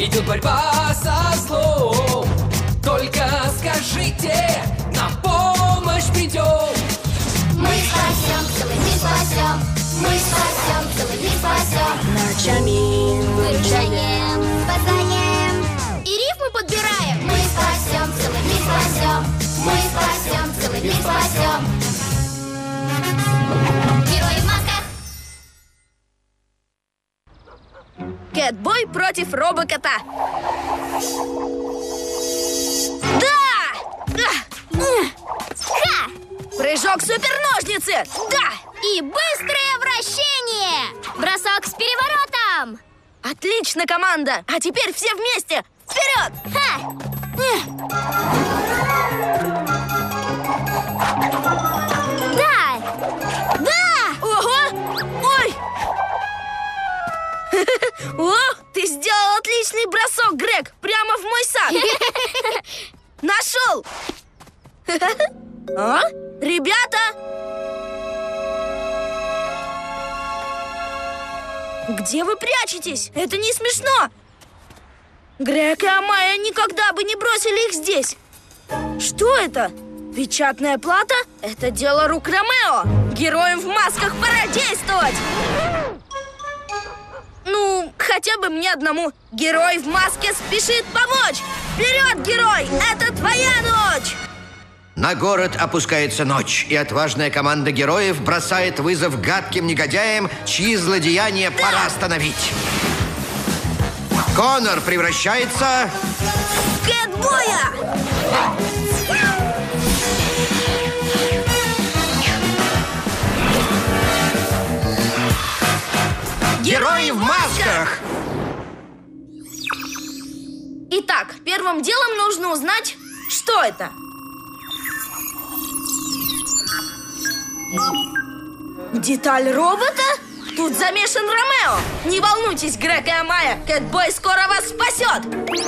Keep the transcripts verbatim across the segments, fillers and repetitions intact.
идет борьба со злом. Только скажите, на помощь придем. Мы спасем, целый мир спасем. Мы спасем, целый мир спасем. Ночами Выручаем, спасаем. И рифмы подбираем. Мы спасем, целый мир спасем. Мы спасем, целый мир спасем. Герои в масках. Кэтбой против робокота. Да! Ха! Прыжок суперножницы! Да! И быстрое вращение! Бросок с переворотом! Отлично, команда! А теперь все вместе! Вперед! Ха! Да! Да! Ого! Ой! О, ты сделал отличный бросок, Грег! Прямо в мой сад! Нашел! А? Ребята! Где вы прячетесь? Это не смешно! Грег и Амая никогда бы не бросили их здесь. Что это? Печатная плата? Это дело рук Ромео. Героям в масках пора действовать. Ну, хотя бы мне одному. Герой в маске спешит помочь. Вперед, герой! Это твоя ночь! На город опускается ночь, и отважная команда героев бросает вызов гадким негодяям, чьи злодеяния да! пора остановить. Конор превращается... в Кэтбоя! Герои в масках! Итак, первым делом нужно узнать, что это. Деталь робота? Тут замешан Ромео. Не волнуйтесь, Грег и Амая, Кэтбой скоро вас спасет.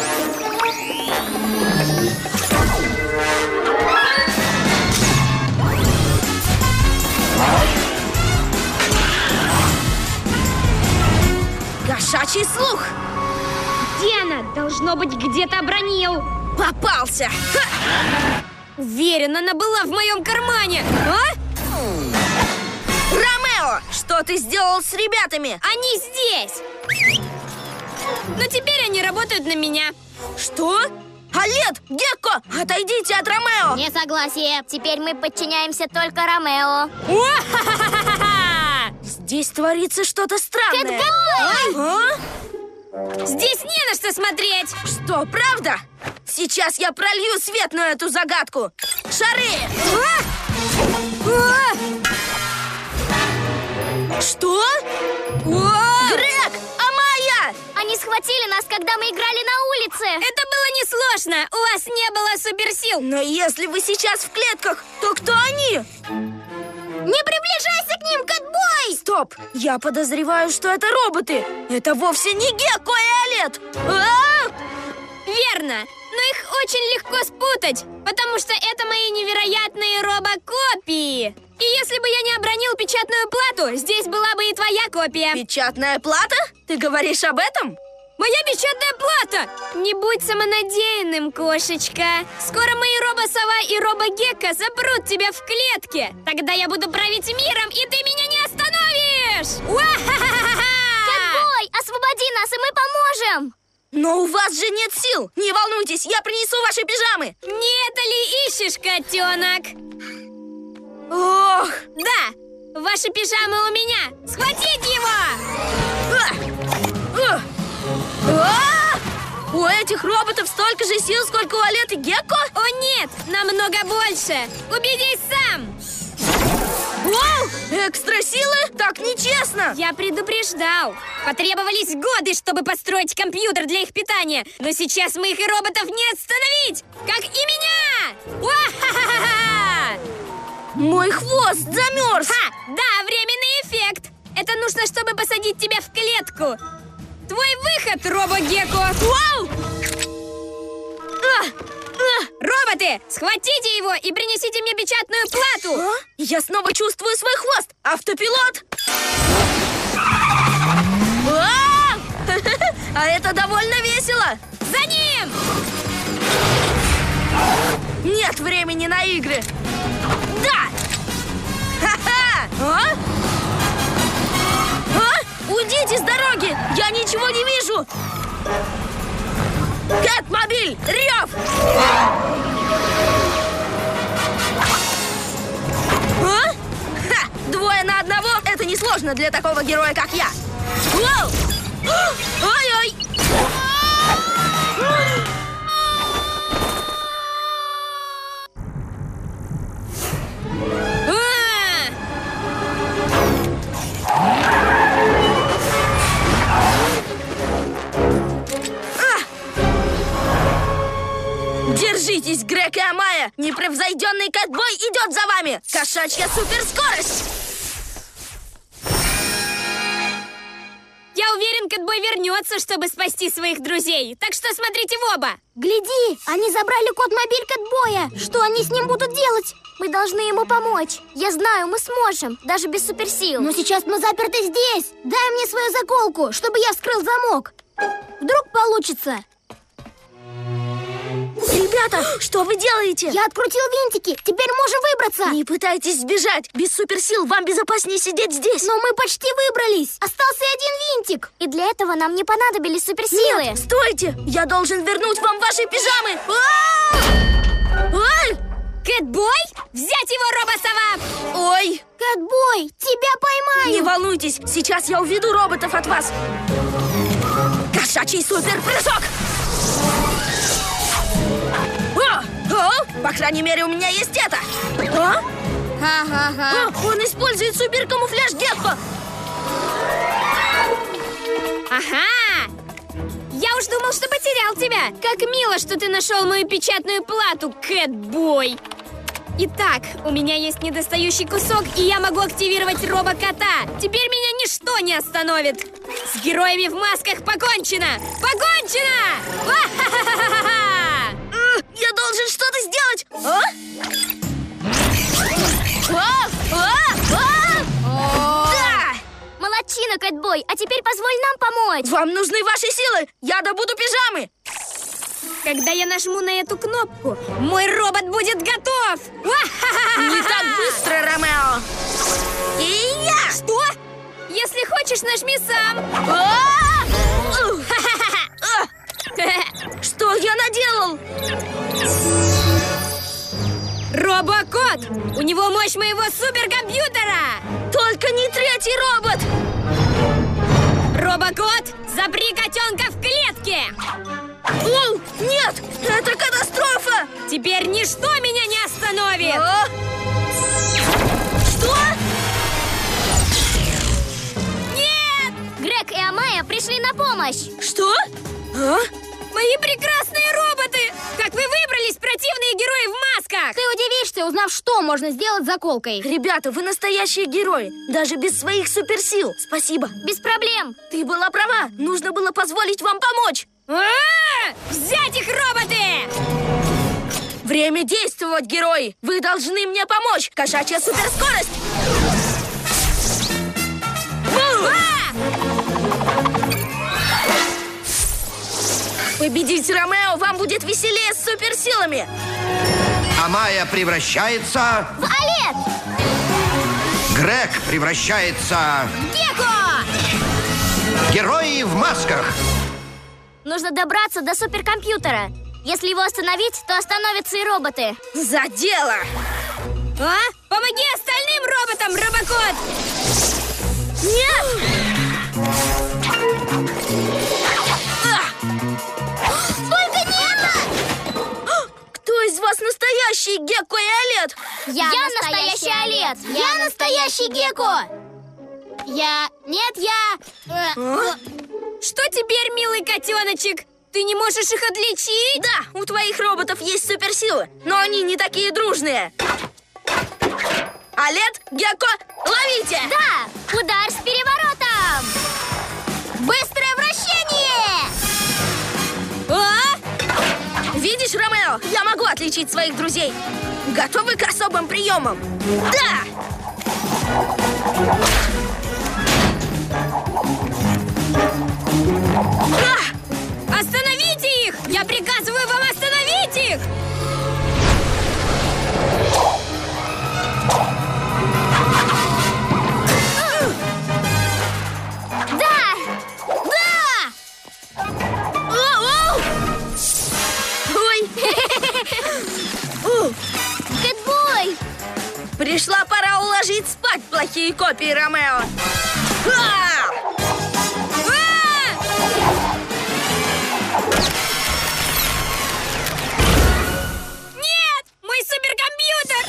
Кошачий слух. Где она? Должно быть, где-то обронил. Попался. Ха! Уверен, она была в моем кармане. А? Ромео, что ты сделал с ребятами? Они здесь. Но теперь они работают на меня. Что? Алет, Гекко, отойдите от Ромео. Несогласие. Теперь мы подчиняемся только Ромео. Здесь творится что-то странное. Кэтбой! А? Здесь не на что смотреть. Что, правда? Сейчас я пролью свет на эту загадку. Шары! Что? Грег! Амая! Они схватили нас, когда мы играли на улице. Это было несложно. У вас не было суперсил. Но если вы сейчас в клетках, то кто они? Не приближайся к ним, Кэтбой! Стоп! Я подозреваю, что это роботы. Это вовсе не Гекко и Алет. А-а-а! Верно. Но их очень легко спутать, потому что это мои невероятные робокопии. И если бы я не обронил печатную плату, здесь была бы и твоя копия. Печатная плата? Ты говоришь об этом? Моя печатная плата! Не будь самонадеянным, кошечка. Скоро мои робосова и робогекко запрут тебя в клетке. Тогда я буду править миром, и ты меня не остановишь! Кэтбой, освободи нас, и мы поможем! Но у вас же нет сил. Не волнуйтесь, я принесу ваши пижамы. Не это ли ищешь, котенок? Ох! Да, ваши пижамы у меня. Схватить его! А! А! У этих роботов столько же сил, сколько у Алет и Гекко? О нет, намного больше. Убедись сам. Вау! Экстрасилы? Так нечестно! Я предупреждал. Потребовались годы, чтобы построить компьютер для их питания. Но сейчас моих и роботов не остановить! Как и меня! Уа-ха-ха-ха! Мой хвост замерз! Ха! Да, временный эффект. Это нужно, чтобы посадить тебя в клетку. Твой выход, робогекко! Вау! А! А! Роботы, схватите его и принесите мне печатную плату! А? Я снова чувствую свой хвост! Автопилот! А! А это довольно весело! За ним! Нет времени на игры! Да! Ха-ха! А? А? Уйдите с дороги! Я ничего не вижу! Кэтмобиль! Рев! А? Ха! Двое на одного — это несложно для такого героя, как я! Воу! Ой-ой! Держитесь, Грег и Амая! Непревзойденный Кэтбой идет за вами! Кошачья суперскорость! Я уверен, Кэтбой вернется, чтобы спасти своих друзей. Так что смотрите в оба. Гляди, они забрали кот-мобиль Кэтбоя. Что они с ним будут делать? Мы должны ему помочь. Я знаю, мы сможем, даже без суперсил. Но сейчас мы заперты здесь. Дай мне свою заколку, чтобы я вскрыл замок. Вдруг получится. Ребята, что вы делаете? Я открутил винтики, теперь можем выбраться. Не пытайтесь сбежать. Без суперсил вам безопаснее сидеть здесь. Но мы почти выбрались. Остался один винтик. И для этого нам не понадобились суперсилы. Нет, стойте! Я должен вернуть вам ваши пижамы. Ой! Кэтбой? Взять его, робосова! Ой! Кэтбой, тебя поймаю. Не волнуйтесь, сейчас я уведу роботов от вас. Кошачий суперпрыжок! О! О! По крайней мере, у меня есть это. А? Ха-ха-ха. О, он использует суперкамуфляж Гекко. Ага! Я уж думал, что потерял тебя. Как мило, что ты нашел мою печатную плату, Кэтбой. Итак, у меня есть недостающий кусок, и я могу активировать робокота. Теперь меня ничто не остановит. С героями в масках покончено! Покончено! Ва-ха-ха-ха-ха-ха! Я должен что-то сделать. А? А! А! А! Да! Молодчина, Кэтбой, а теперь позволь нам помочь. Вам нужны ваши силы. Я добуду пижамы. Когда я нажму на эту кнопку, мой робот будет готов! Не так быстро, Ромео! И я! Что? Если хочешь, нажми сам! Что я наделал? Робокот! У него мощь моего суперкомпьютера! Только не третий робот! Робокот, запри котенка в клетке! О, нет! Это катастрофа! Теперь ничто меня не остановит! А? Что? Нет! Грег и Амая пришли на помощь. Что? А? Мои прекрасные роботы! Как вы выбрались, противные герои в масках? Ты удивишься, узнав, что можно сделать заколкой. Ребята, вы настоящие герои. Даже без своих суперсил. Спасибо. Без проблем. Ты была права. Нужно было позволить вам помочь. А-а-а! Взять их, роботы! Время действовать, герои! Вы должны мне помочь! Кошачья суперскорость! Победить Ромео вам будет веселее с суперсилами! Амая превращается... В Олет! Грег превращается... Гекко! Герои в масках! Нужно добраться до суперкомпьютера. Если его остановить, то остановятся и роботы. За дело! А? Помоги остальным роботам, Робокот! Нет! Только нет! Кто из вас настоящий Гекко и Олет? Я, я настоящий Олет! Я настоящий Гекко! Я... Нет, я... А? Что теперь, милый котеночек? Ты не можешь их отличить? Да, у твоих роботов есть суперсилы, но они не такие дружные. Олет, Гекко, ловите! Да! Удар с переворотом! Быстрое вращение! А? Видишь, Ромео, я могу отличить своих друзей. Готовы к особым приемам? Да! А! Я приказываю вам остановить их! Да! Да! О-о! Ой! Кэтбой! Пришла пора уложить спать плохие копии Ромео. А! Нет! Мой суперкомпьютер!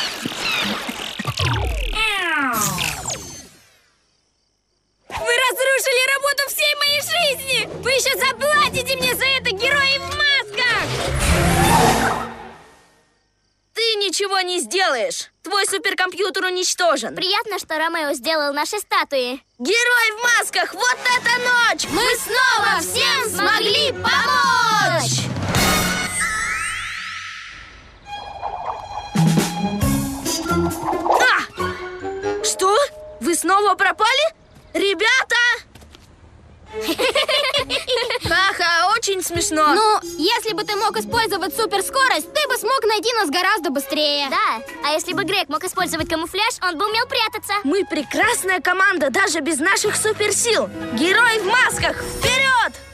Вы разрушили работу всей моей жизни! Вы еще заплатите мне за это, герои в масках! Ты ничего не сделаешь. Твой суперкомпьютер уничтожен. Приятно, что Ромео сделал наши статуи. Герой в масках! Вот это ночь! Мы снова всем смогли помочь! А! Что? Вы снова пропали? Ребята! Ха-ха, очень смешно. Ну, если бы ты мог использовать суперскорость, ты бы смог найти нас гораздо быстрее. Да, а если бы Грег мог использовать камуфляж, он бы умел прятаться. Мы прекрасная команда, даже без наших суперсил. Герой в масках, вперед!